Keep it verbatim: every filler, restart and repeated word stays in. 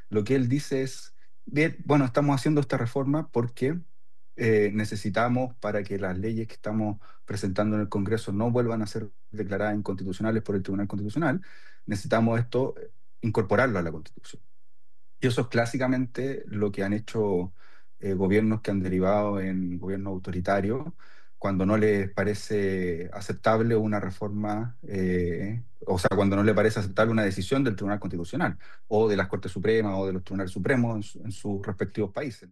lo que él dice es, bien, bueno, estamos haciendo esta reforma porque eh, necesitamos para que las leyes que estamos presentando en el Congreso no vuelvan a ser declaradas inconstitucionales por el Tribunal Constitucional, necesitamos esto eh, incorporarlo a la Constitución. Y eso es clásicamente lo que han hecho eh, gobiernos que han derivado en gobiernos autoritarios cuando no les parece aceptable una reforma, eh, o sea, cuando no les parece aceptable una decisión del Tribunal Constitucional o de las Cortes Supremas o de los Tribunales Supremos en, su- en sus respectivos países.